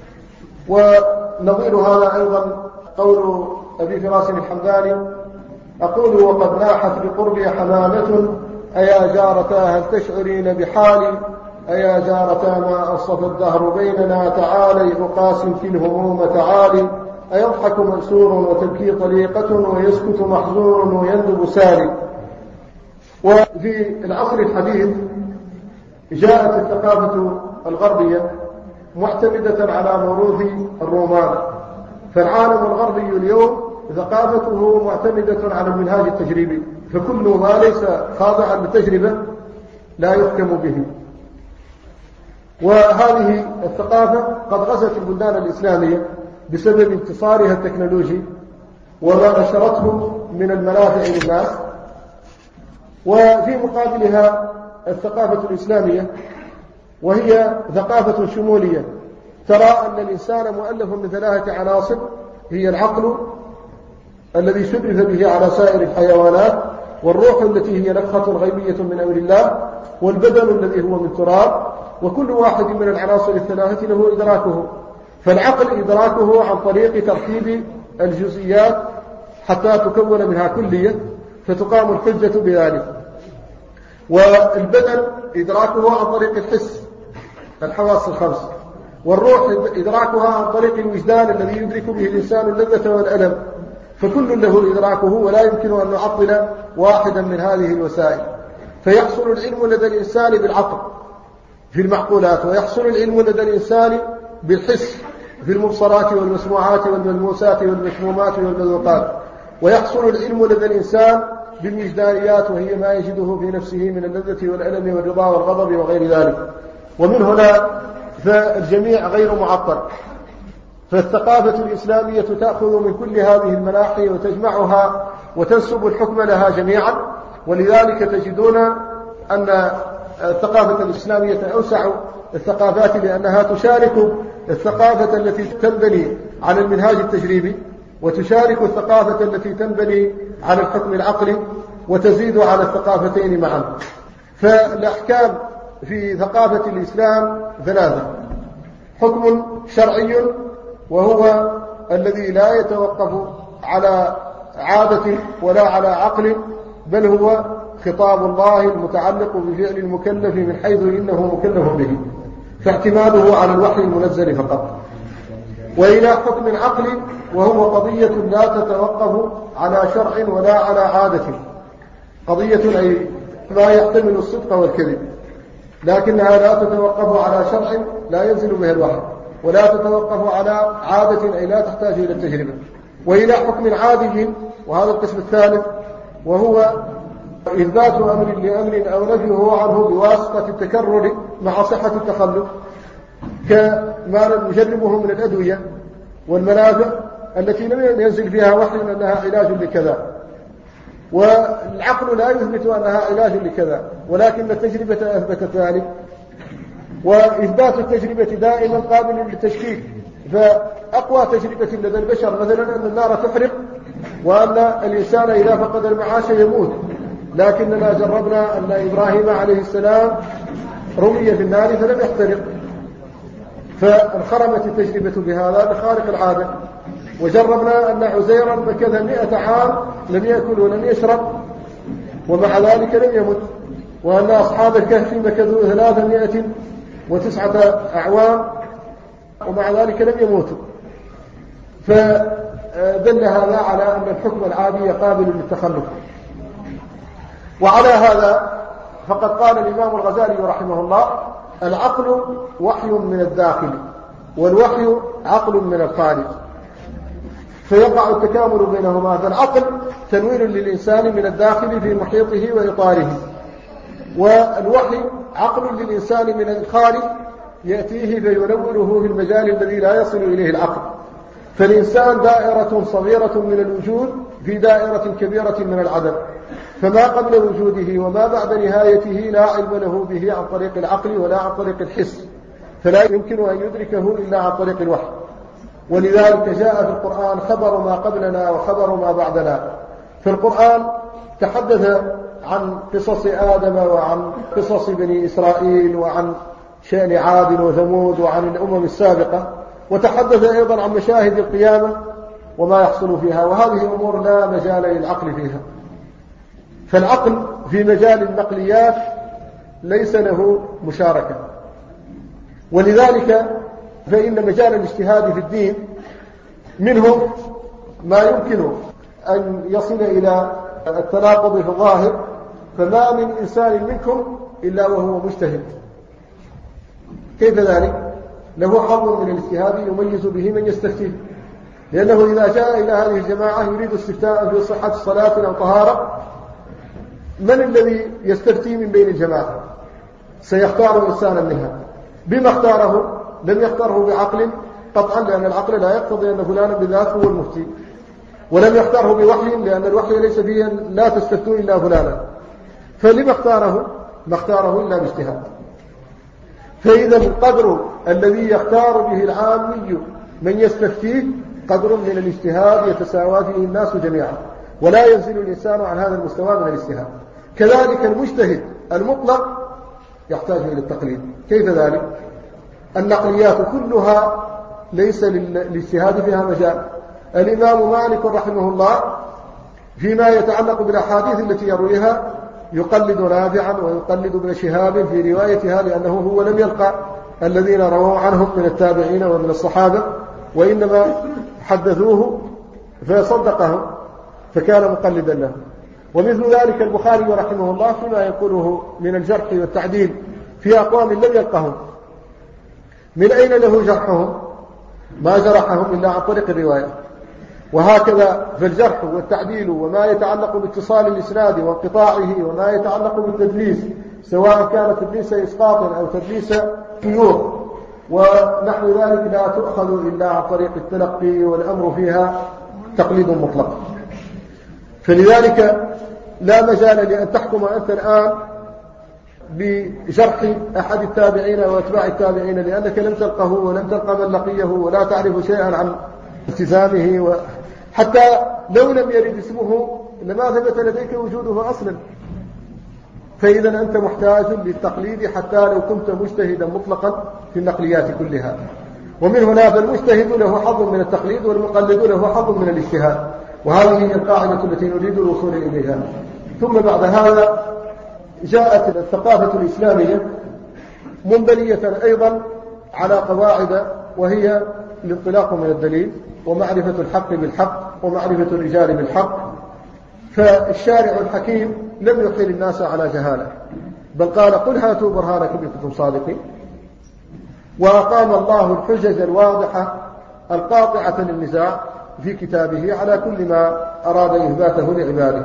ونظير هذا أيضا قول أبي فراس الحمداني: أقول وقد ناحت بقربي حمامة أيا جارتا هل تشعرين بحالي، أيا جارتا ما أصف الدهر بيننا، تعالي أقاسم في الهموم تعالي، أيضحك مأسور وتبكي طليقة ويسكت محزون ويندب سالي. وفي العصر الحديث جاءت الثقافة الغربية معتمدة على موروث الرومان، فالعالم الغربي اليوم ثقافته معتمدة على المنهاج التجريبي، فكل ما ليس خاضعا للتجربة لا يحكم به. وهذه الثقافة قد غزت البلدان الإسلامية بسبب انتصارها التكنولوجي وما نشرته من المنافع للناس. وفي مقابلها الثقافة الإسلامية وهي ثقافة شمولية، ترى أن الإنسان مؤلف من 3 عناصر: هي العقل الذي شرف به على سائر الحيوانات، والروح التي هي نفخة غيبية من أمر الله، والبدن الذي هو من تراب. وكل واحد من العناصر الثلاثة له إدراكه، فالعقل إدراكه عن طريق ترتيب الجزئيات حتى تكون منها كلية فتقام الحجة بذلك. والبدن إدراكه عن طريق الحس، الحواس الخمس. والروح إدراكها عن طريق الوجدان الذي يدرك به الإنسان اللذة والألم، فكل له إدراكه ولا يمكن أن نعطل واحدا من هذه الوسائل. فيحصل العلم لدى الإنسان بالعقل في المعقولات، ويحصل العلم لدى الإنسان بالحس في المبصرات والمسموعات والملموسات والمشمومات والمذوقات، ويحصل العلم لدى الإنسان بالوجدانيات وهي ما يجده في نفسه من اللذة والألم والرضا والغضب وغير ذلك. ومن هنا فالجميع غير معطل. فالثقافة الإسلامية تأخذ من كل هذه المناحي وتجمعها وتنسب الحكم لها جميعا. ولذلك تجدون أن الثقافة الإسلامية أوسع الثقافات، لأنها تشارك الثقافة التي تنبني على المنهاج التجريبي، وتشارك الثقافة التي تنبني على الحكم العقلي، وتزيد على الثقافتين معا. فالأحكام في ثقافة الإسلام 3: حكم شرعي وهو الذي لا يتوقف على عادة ولا على عقل، بل هو خطاب الله المتعلق بفعل المكلف من حيث إنه مكلف به، فاعتماده على الوحي المنزل فقط. وإلى حكم عقلي وهو قضية لا تتوقف على شرع ولا على عادة، قضية أي ما يحتمل الصدق والكذب، لكنها لا تتوقف على شرع لا ينزل به الوحي، ولا تتوقف على عادة أي لا تحتاج إلى التجربة. وإلى حكم عادي، وهذا القسم الثالث، وهو إثبات أمر لأمر أو نفيه عنه بواسطة التكرر مع صحة التخلف، كما نجربه من الأدوية والمنافع التي لم ينزل فيها وحي أنها علاج لكذا، والعقل لا يثبت أنها علاج لكذا، ولكن التجربة أثبتت ذلك. وإثبات التجربة دائما قابل للتشكيك، فأقوى تجربة لدى البشر مثلا أن النار تحرق، وأن الإنسان إذا فقد المعاش يموت، لكننا جربنا أن إبراهيم عليه السلام رمي في النار فلم يحترق، فانخرمت التجربة بهذا بخارق العادة. وجربنا أن عزيرا مكث 100 عام لم يأكل ولم يشرب ومع ذلك لم يمت، وأن أصحاب الكهف مكثوا 309 أعوام ومع ذلك لم يموتوا. فدل هذا على أن الحكم العادي قابل للتخلف. وعلى هذا فقد قال الإمام الغزالي رحمه الله: العقل وحي من الداخل، والوحي عقل من الخارج، فيقع التكامل بينهما. فالعقل تنوير للإنسان من الداخل في محيطه وإطاره، والوحي عقل للإنسان من الخارج يأتيه فينوره في المجال الذي لا يصل إليه العقل. فالإنسان دائرة صغيرة من الوجود في دائرة كبيرة من العدم، فما قبل وجوده وما بعد نهايته لا علم له به عن طريق العقل ولا عن طريق الحس، فلا يمكن أن يدركه إلا عن طريق الوحي. ولذلك جاء في القرآن خبر ما قبلنا وخبر ما بعدنا. في القرآن تحدث عن قصص آدم وعن قصص بني إسرائيل وعن شأن عاد وثمود وعن الأمم السابقة، وتحدث أيضا عن مشاهد القيامة وما يحصل فيها، وهذه أمور لا مجال للعقل فيها. فالعقل في مجال النقليات ليس له مشاركة، ولذلك فإن مجال الاجتهاد في الدين منه ما يمكن أن يصل إلى التناقض في الظاهر، فما من إنسان منكم إلا وهو مجتهد. كيف ذلك؟ له حظ من الاجتهاد يميز به من يستفتيه، لأنه إذا جاء إلى هذه الجماعة يريد استفتاء في صحة الصلاة أو طهارة، من الذي يستفتي من بين الجماعة؟ سيختار إنسانا منها. بما اختاره؟ لم يختاره بعقل قطعا، لأن العقل لا يقتضي أن فلانا بالذات هو المفتي، ولم يختاره بوحي لأن الوحي ليس فيه لا تستفتوا إلا فلانا. فلما اختاره؟ ما اختاره إلا باجتهاد. فإذا القدر الذي يختار به العامي من يستفتيه قدر من الاجتهاد يتساوى فيه الناس جميعا، ولا ينزل الإنسان عن هذا المستوى من الاجتهاد. كذلك المجتهد المطلق يحتاج إلى التقليد. كيف ذلك؟ النقليات كلها ليس للاجتهاد فيها مجال. الإمام مالك رحمه الله فيما يتعلق بالأحاديث التي يرويها يقلد نافعا ويقلد ابن شهاب في روايتها، لأنه هو لم يلقى الذين رووا عنهم من التابعين ومن الصحابة، وإنما حدثوه فصدقهم فكان مقلدا له. ومثل ذلك البخاري رحمه الله فيما يقوله من الجرح والتعديل في أقوام لم يلقهم، من أين له جرحهم؟ ما جرحهم إلا عن طريق الرواية. وهكذا فالجرح والتعديل وما يتعلق باتصال الإسناد وانقطاعه وما يتعلق بالتدليس، سواء كان تدليس إسقاط أو تدليس شيوخ ونحو ذلك، لا تؤخذ إلا عن طريق التلقي، والأمر فيها تقليد مطلق. فلذلك لا مجال لأن تحكم أنت الآن بجرح أحد التابعين وأتباع التابعين، لأنك لم تلقه ولم تلقى من لقيه ولا تعرف شيئا عن التزامه، حتى لو لم يرد اسمه لما ثبت لديك وجوده أصلا. فإذا أنت محتاج للتقليد حتى لو كنت مجتهدا مطلقا في النقليات كلها. ومن هنا فالمجتهد له حظ من التقليد والمقلد له حظ من الاجتهاد، وهذه هي القاعدة التي نريد الوصول إليها. ثم بعد هذا جاءت الثقافة الإسلامية منبنية أيضا على قواعد، وهي الانطلاق من الدليل ومعرفة الحق بالحق ومعرفة الرجال بالحق. فالشارع الحكيم لم يحيل الناس على جهالة، بل قال قل هاتوا برهانكم إن كنتم صادقين. وأقام الله الحجج الواضحة القاطعة للنزاع في كتابه على كل ما أراد إثباته لعباده.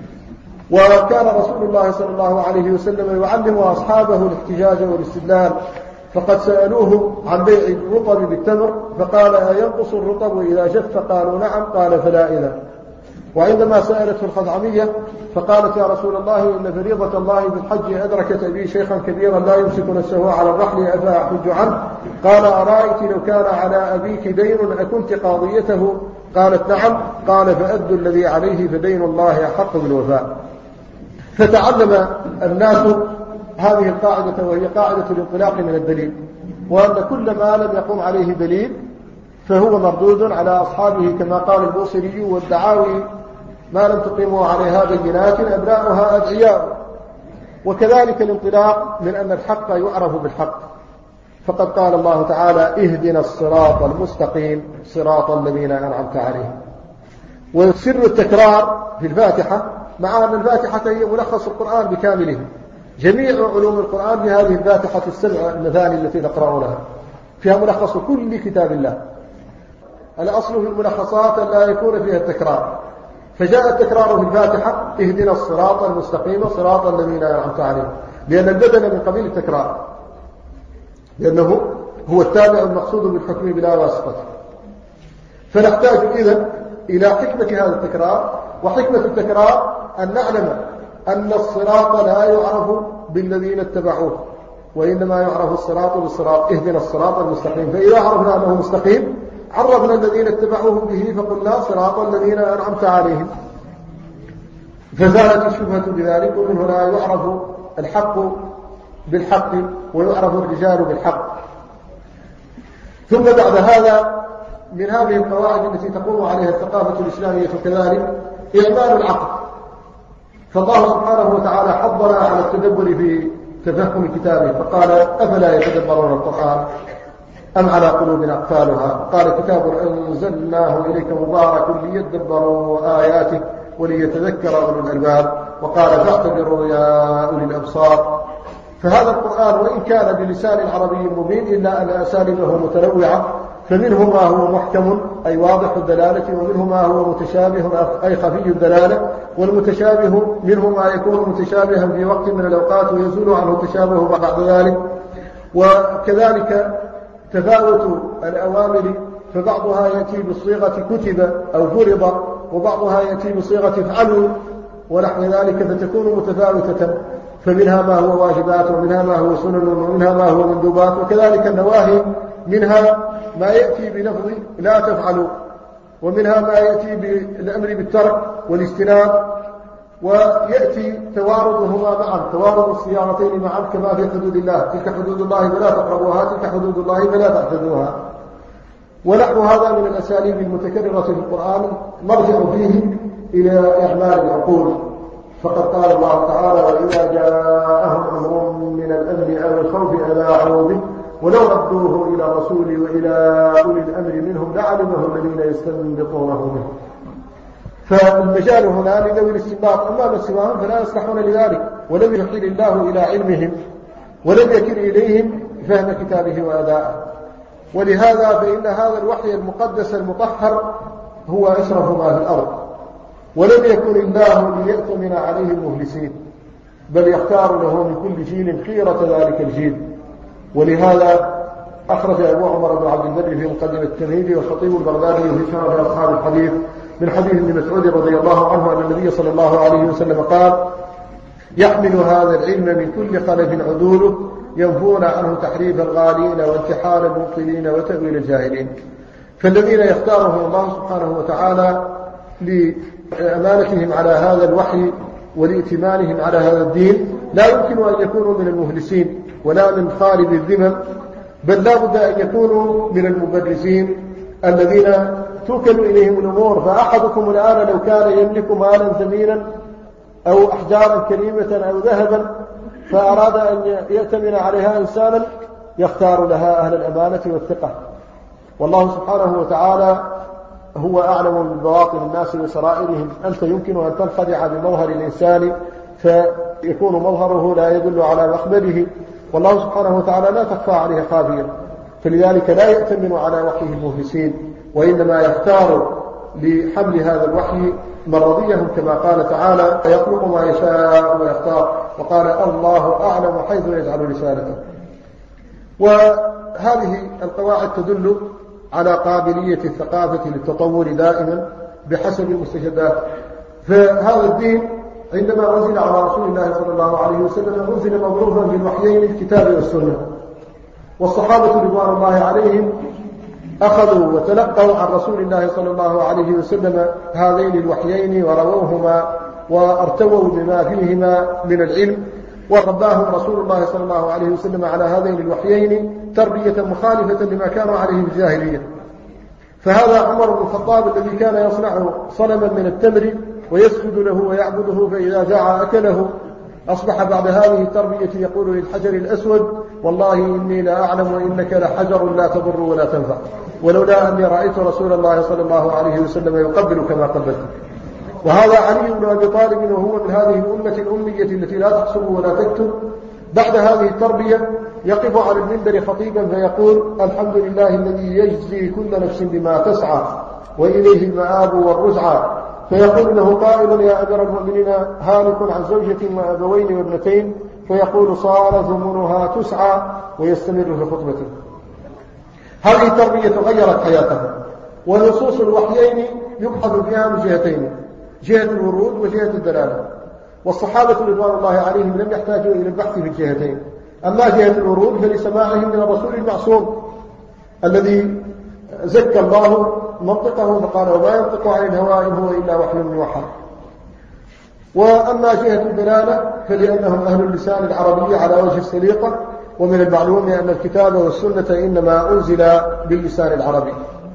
وكان رسول الله صلى الله عليه وسلم يعلم أصحابه الاحتجاج والاستدلال، فقد سألوه عن بيع الرطب بالتمر فقال أينقص الرطب إذا جف؟ قالوا نعم، قال فلا إذن. وعندما سألته الخضعمية فقالت يا رسول الله إن فريضة الله بالحج أدركت أبي شيخا كبيرا لا يمسك نفسه على الرحل أفأحج عنه؟ قال أرأيت لو كان على أبيك دين أكنت قاضيته؟ قالت نعم. قال فأدوا الذي عليه فدين الله أحق بالوفاء. فتعلم الناس هذه القاعدة، وهي قاعدة الانطلاق من الدليل، وأن كل ما لم يقوم عليه دليل فهو مردود على أصحابه، كما قال البوصيري والدعاوي ما لم تقيموا عليها بينات أبناؤها أدعياء. وكذلك الانطلاق من أن الحق يعرف بالحق، فقد قال الله تعالى اهدنا الصراط المستقيم صراط الذين أنعمت عليهم. وسر التكرار في الفاتحة، مع أن الفاتحة هي ملخص القرآن بكامله، جميع علوم القرآن في هذه الفاتحة السبع المثاني التي تقرأونها فيها ملخص كل كتاب الله. الأصل في الملخصات أن لا يكون فيها التكرار، فجاء التكرار في الفاتحة اهدنا الصراط المستقيم صراط الذين أنعمت عليهم، لأن البدن من قبيل التكرار، لأنه هو التابع المقصود بالحكم بلا واسطة. فنحتاج إذن إلى حكمة هذا التكرار، وحكمة التكرار أن نعلم أن الصراط لا يعرف بالذين اتبعوه، وإنما يعرف الصراط بالصراط، اهدنا الصراط المستقيم. فإذا عرفنا أنه مستقيم عرفنا الذين اتبعوه به فقلنا صراط الذين أنعمت عليهم، فزالت الشبهة بذلك. ومن هنا يعرف الحق بالحق ويعرف الرجال بالحق. ثم بعد هذا من هذه القواعد التي تقوم عليها الثقافة الإسلامية كذلك إعمال العقل. فالله سبحانه وتعالى حضنا على التدبر في تفهم كتابه، فقال أفلا يتدبرون القرآن أم على قلوب أقفالها. قال كتاب أنزلناه إليك مبارك ليدبروا آياته وليتذكر أولو الألباب. وقال فاعتبروا يا أولي الأبصار. فهذا القرآن وإن كان بلسان عربي مبين إلا أن أساليبه متنوعة، فمنه ما هو محكم أي واضح الدلالة، ومنه ما هو متشابه أي خفي الدلالة. والمتشابه منه ما يكون متشابها في وقت من الأوقات ويزول عنه تشابهه بعد ذلك. وكذلك تفاوت الأوامر، فبعضها يأتي بصيغة كتب أو فرض، وبعضها يأتي بصيغة افعلوا ونحو ذلك، فتكون متفاوتة. فمنها ما هو واجبات، ومنها ما هو سنن، ومنها ما هو مندوبات. وكذلك النواهي منها ما يأتي بلفظ لا تفعلوا، ومنها ما يأتي بالأمر بالترك والاجتناب، ويأتي توارضهما معا، توارض الصياغتين معا كما في حدود الله، تلك حدود الله فلا تقربوها، تلك حدود الله فلا تعتدوها. ونحو هذا من الأساليب المتكررة في القرآن نرجع فيه إلى إعمال العقول. فقد قال الله تعالى وإذا جاءهم أمر من الأمن أو الخوف أذاعوا به ولو ردوه إلى الرسول وإلى أولي الأمر منهم لعلمه الذين يستنبطونه منه. فالمجال هنا لذوي الاستنباط، أما من سواهم فلا يصلحون لذلك، ولم يحيل الله إلى علمهم ولم يكن إليهم فهم كتابه وأداءه. ولهذا فإن هذا الوحي المقدس المطهر هو أشرف ما في الأرض، ولم يكن الله ليأتمن عليه المهلسين، بل يختار له من كل جيل خيرة ذلك الجيل. ولهذا أخرج أبو عمر بن عبد البر في مقدمة التمهيد والخطيب البغدادي في شرح أصحاب الحديث من حديث ابن مسعود رضي الله عنه أن النبي صلى الله عليه وسلم قال يحمل هذا العلم من كل خلف عدوله ينفون عنه تحريف الغالين وانتحار المبطلين وتأويل الجاهلين. فالذين يختارهم الله سبحانه وتعالى لأمانتهم على هذا الوحي ولائتمانهم على هذا الدين لا يمكن أن يكونوا من المهلسين ولا من خالد الذمم، بل لا بد أن يكونوا من المبرزين الذين توكل إليهم الأمور. فأحدكم الآن لو كان يملك مالا ثمينا أو أحجارا كريمة أو ذهبا فأراد أن يأتمن عليها إنسانا يختار لها أهل الأمانة والثقة. والله سبحانه وتعالى هو أعلم ببواطن الناس وسرائرهم. أنت يمكن أن تنخدع بمظهر الإنسان فيكون مظهره لا يدل على مخبره، والله سبحانه وتعالى لا تخفى عليه خافية. فلذلك لا يأتمن على وحيه المهلسين، وإنما يختار لحمل هذا الوحي من رضيهم كما قال تعالى يخلق ما يشاء ويختار، وقال الله أعلم حيث يجعل رسالته. وهذه القواعد تدل على قابلية الثقافة للتطور دائما بحسب المستجدات. فهذا الدين عندما أنزل على رسول الله صلى الله عليه وسلم أنزل مضروفا بالوحيين الكتاب والسنة، والصحابة رضوان الله عليهم أخذوا وتلقوا عن رسول الله صلى الله عليه وسلم هذين الوحيين ورووهما وارتووا بما فيهما من العلم، ورباهم رسول الله صلى الله عليه وسلم على هذين الوحيين تربية مخالفة لما كانوا عليه في الجاهلية. فهذا عمر بن الخطاب الذي كان يصنع صنما من التمر ويسجد له ويعبده فإذا جاع أكله، أصبح بعد هذه التربية يقول للحجر الأسود والله إني لا أعلم وإنك لحجر لا تضر ولا تنفع، ولولا أني رأيت رسول الله صلى الله عليه وسلم يقبل كما قبلت. وهذا علي بن أبي طالب وهو من هذه الأمة الأمية التي لا تحسب ولا تكتب، بعد هذه التربية يقف على المنبر خطيبا فيقول الحمد لله الذي يجزي كل نفس بما تسعى وإليه المآب والرجعى. فيقول له قائل يا أمير المؤمنين هالك عن زوجة وأبوين وابنتين، فيقول صار ثمنها تسعى ويستمر في خطبته. هذه التربية غيرت حياته، ونصوص الوحيين يبحث فيها من جهتين، جهة الورود وجهة الدلالة. والصحابة رضوان الله عليهم لم يحتاجوا إلى البحث في الجهتين. أما جهة الورود فلسماعهم من الرسول المعصوم الذي زكى الله منطقه فقال وما ينطق عن الهوى إن هو إلا وحي يوحى. وأما جهة الدلالة فلأنهم أهل اللسان العربي على وجه السليقة، ومن المعلوم أن الكتاب والسنة إنما أنزل باللسان العربي.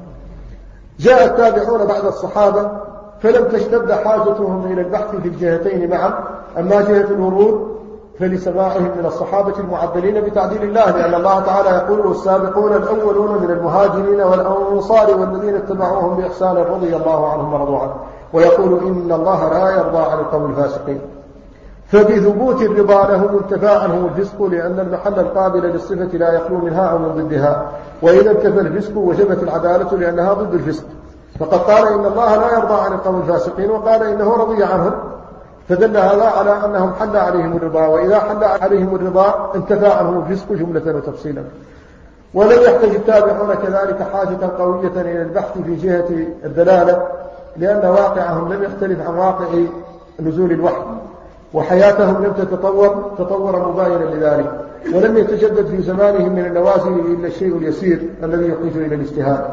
جاء التابعون بعد الصحابة فلم تشتد حاجتهم إلى البحث في الجهتين معا. أما جهة الورود فلسماعهم من الصحابة المعدلين بتعديل الله، لأن الله تعالى يقول والسابقون الأولون من المهاجرين والأنصار والذين اتبعوهم بإحسان رضي الله عنهم ورضوا عنه، ويقول إن الله لا يرضى عن القوم الفاسقين. فبثبوت الرضا له انتفى عنه الفسق، لأن المحل القابل للصفة لا يخلو منها أو من ضدها، وإذا انتفى الفسق وجبت العدالة لأنها ضد الفسق. فقد قال إن الله لا يرضى عن القوم الفاسقين، وقال إنه رضي عنهم، فدل هذا على أنهم حل عليهم الرضا، وإذا حل عليهم الرضا انتفى عنهم الفسق جملة وتفصيلا. ولم يحتج التابعون كذلك حاجة قوية إلى البحث في جهة الدلالة، لأن واقعهم لم يختلف عن واقع نزول الوحي، وحياتهم لم تتطور تطورا مباينا لذلك، ولم يتجدد في زمانهم من النوازل إلا الشيء اليسير الذي يحتاج إلى الاجتهاد.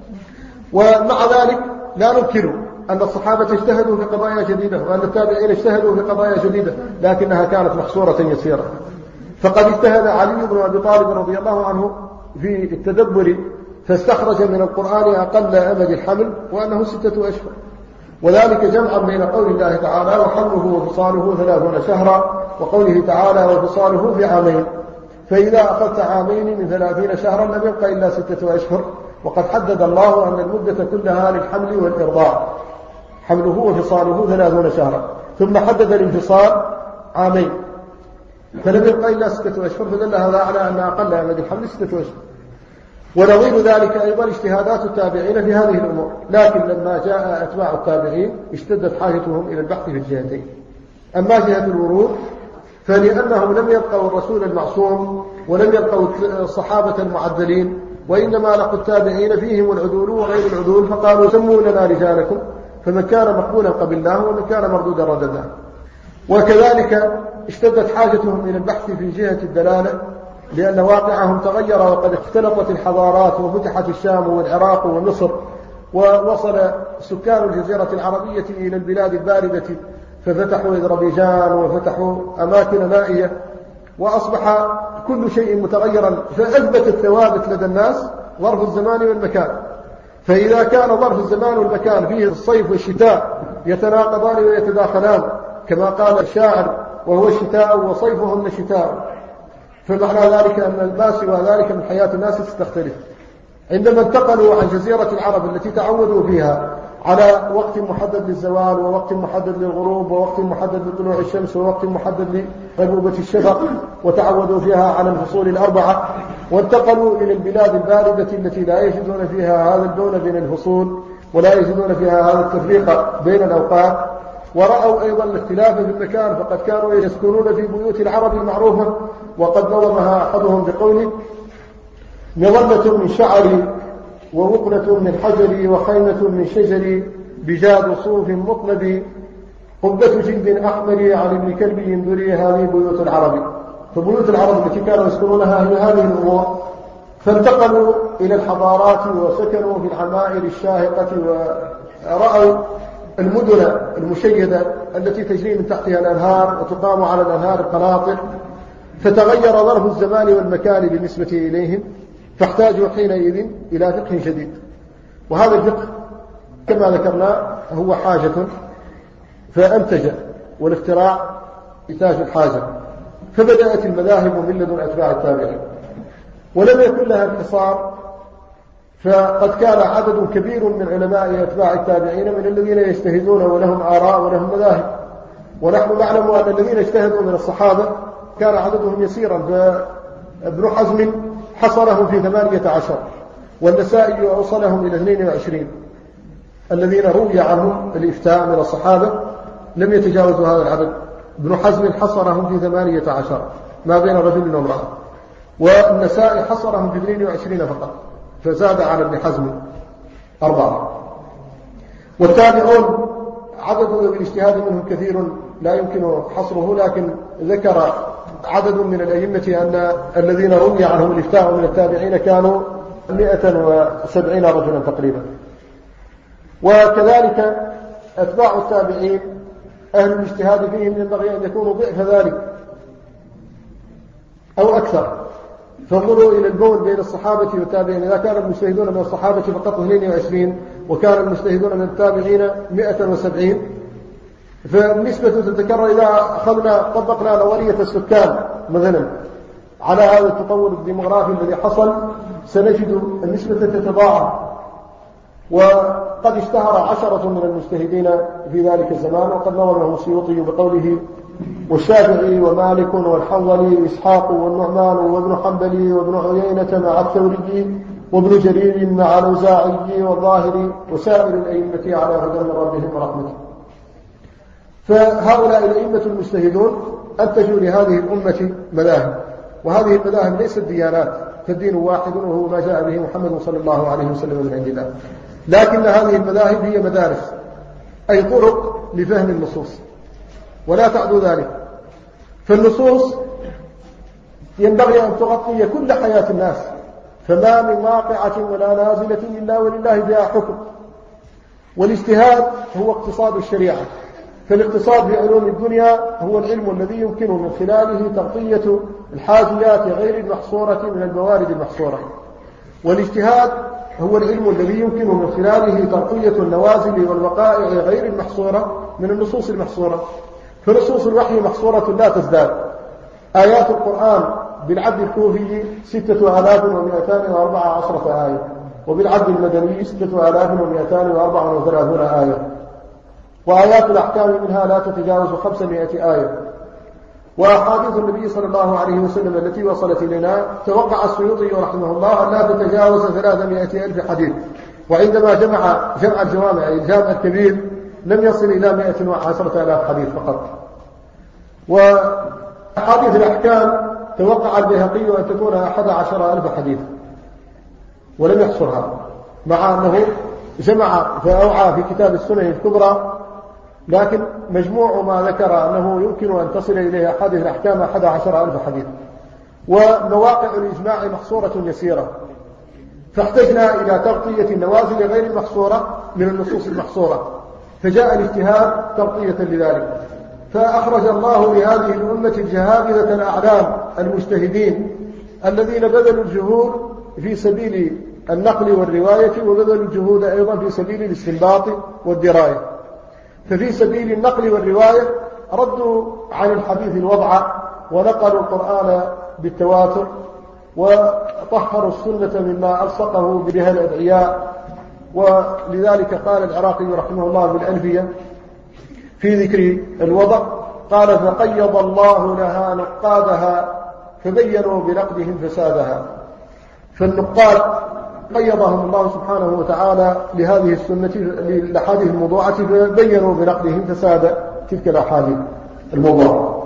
ومع ذلك لا ننكر أن الصحابة اجتهدوا في قضايا جديدة، وأن التابعين اجتهدوا في قضايا جديدة، لكنها كانت محصورة يسيرة. فقد اجتهد علي بن أبي طالب رضي الله عنه في التدبر فاستخرج من القرآن أقل أمد الحمل وأنه 6 أشهر، وذلك جمعا بين قول الله تعالى وحمله وفصاله 30 شهرا، وقوله تعالى وفصاله في عامين. فإذا أخذت عامين من 30 شهرا لم يبق إلا 6 أشهر، وقد حدد الله أن المدة كلها للحمل والإرضاع، حمله وفصاله 30 شهرا، ثم حدد الانفصال عامين، فلم يبق إلا 6 أشهر، فدل هذا على أن أقل أمد الحمل 6 أشهر. ونظير ذلك أيضا اجتهادات التابعين في هذه الأمور، لكن لما جاء أتباع التابعين اشتدت حاجتهم إلى البحث في الجهتين. أما جهة الورود فلأنهم لم يلقوا الرسول المعصوم ولم يلقوا الصحابة المعدلين، وإنما لقوا التابعين فيهم العدول وغير العدول، فقالوا سموا لنا رجالكم، فمن كان مقبولا قبلناه ومن كان مردودا رددناه. وكذلك اشتدت حاجتهم إلى البحث في جهة الدلالة، لأن واقعهم تغير وقد اختلطت الحضارات، وفتحت الشام والعراق ومصر، ووصل سكان الجزيرة العربية إلى البلاد الباردة، ففتحوا أذربيجان وفتحوا أماكن نائية، وأصبح كل شيء متغيرا، فأثبت الثوابت لدى الناس ظرف الزمان والمكان. فإذا كان ظرف الزمان والمكان فيه الصيف والشتاء يتناقضان ويتداخلان كما قال الشاعر وهو الشتاء وصيفهن شتاء، فمعنى ذلك أن ما سوى ذلك من حياة الناس تختلف. عندما انتقلوا عن جزيرة العرب التي تعودوا فيها على وقت محدد للزوال ووقت محدد للغروب ووقت محدد لطلوع الشمس ووقت محدد لغيبوبة الشفق، وتعودوا فيها على الفصول 4، وانتقلوا إلى البلاد الباردة التي لا يجدون فيها هذا الدون بين الفصول ولا يجدون فيها هذا التفريق بين الأوقات، ورأوا أيضا الاختلاف في المكان، فقد كانوا يسكنون في بيوت العرب المعروفة، وقد نظمها أحدهم بقوله مظلة من شعري ووقنة من حجري وخيمة من شجري بجاد صوف مطلبي قبة جلد أحمر عن ابن كلب ينذري هذه بيوت العرب. فبيوت العرب التي كانوا يسكنونها هي هذه الأمور، فانتقلوا إلى الحضارات وسكنوا في العمائر الشاهقة، ورأوا المدن المشيدة التي تجري من تحتها الأنهار وتقام على الأنهار القناطر، فتغير ظرف الزمان والمكان بالنسبة إليهم، فاحتاجوا حينئذ إلى فقه جديد. وهذا الفقه كما ذكرنا هو حاجة فأنتج، والاختراع إنتاج الحاجة، فبدأت المذاهب من لدن أتباع التابعين، ولم يكن لها انحصار، فقد كان عدد كبير من علماء أتباع التابعين من الذين يجتهدون ولهم آراء ولهم مذاهب. ونحن نعلم أن الذين اجتهدوا من الصحابة كان عددهم يسيرا، فابن حزم حصرهم في 18، والنسائي أوصلهم إلى 22 الذين روي عنهم الإفتاء من الصحابة، لم يتجاوزوا هذا العدد. ابن حزم حصرهم في 18 ما بين رجل وامرأة، والنسائي حصرهم في 22 فقط، فزاد على ابن حزم. 4. والتابعون عدد ذوي الاجتهاد منهم كثير لا يمكن حصره، لكن ذكر عدد من الأئمة أن الذين روي عنهم الإفتاء من التابعين كانوا 170 رجلا تقريبا. وكذلك أتباع التابعين أهل الاجتهاد فيهم ينبغي أن يكونوا ضعف ذلك أو أكثر. فانظروا إلى البول بين الصحابة والتابعين، إذا كان المجتهدون من الصحابة فقط 22 وكان المجتهدون من التابعين 170، فالنسبة تتكرر. إذا أخذنا طبقنا نظرية السكان مثلا على هذا التطور الديمغرافي الذي حصل، سنجد النسبة تتضاعف. وقد اشتهر 10 من المجتهدين في ذلك الزمان، وقد نظره السيوطي بقوله: والشافعي ومالك والحنظلي وإسحاق والنعمان وابن حنبل وابن عيينة مع الثوري وابن جرير مع الأوزاعي والظاهري وسائر الأئمة على هدى من ربهم ورحمته. فهؤلاء الأئمة المجتهدون أنتجوا لهذه الأمة مذاهب، وهذه المذاهب ليست ديانات، فالدين واحد وهو ما جاء به محمد صلى الله عليه وسلم من عند الله، لكن هذه المذاهب هي مدارس، أي طرق لفهم النصوص، ولا تعدو ذلك. فالنصوص ينبغي أن تغطي كل حياة الناس، فما من واقعة ولا نازلة إلا ولله فيها حكم. والاجتهاد هو اقتصاد الشريعة، فالاقتصاد في علوم الدنيا هو العلم الذي يمكن من خلاله تغطية الحاجيات غير المحصورة من الموارد المحصورة. والاجتهاد هو العلم الذي يمكن من خلاله تغطية النوازل والوقائع غير المحصورة من النصوص المحصورة. فنصوص الوحي محصورة لا تزداد. آيات القرآن بالعد الكوفي 6214 آية، وبالعد المدني 6234 آية، وآيات الأحكام منها لا تتجاوز 500 آية. وأحاديث النبي صلى الله عليه وسلم التي وصلت إلينا توقع السيوطي رحمه الله أن لا تتجاوز 300,000 حديث، وعندما جمع الجوامع الجامع الكبير لم يصل إلى 110,000 حديث فقط. وأحاديث الأحكام توقع البيهقي أن تكون 11,000 حديث ولم يحصرها، مع أنه جمع فأوعى في كتاب السنن الكبرى، لكن مجموع ما ذكر أنه يمكن أن تصل إليه أحاديث الأحكام 11,000 حديث. ومواقع الإجماع محصورة يسيرة، فاحتجنا إلى تغطية النوازل غير المحصورة من النصوص المحصورة، فجاء الاجتهاد تغطية لذلك. فأخرج الله لهذه الأمة الجهابذة الأعلام المجتهدين الذين بذلوا الجهود في سبيل النقل والرواية، وبذلوا الجهود أيضا في سبيل الاستنباط والدراية. ففي سبيل النقل والرواية ردوا عن الحديث الوضع، ونقلوا القرآن بالتواتر، وطهروا السنة مما ألصقه بها الأدعياء. ولذلك قال العراقي رحمه الله بالألفية في ذكر الوضع، قال: فقيض الله لها نقادها فبينوا بنقدهم فسادها. فالنقاد قيضهم الله سبحانه وتعالى لهذه السنة للأحاديث الموضوعة، فبينوا بنقدهم فساد تلك الأحاديث الموضوعة.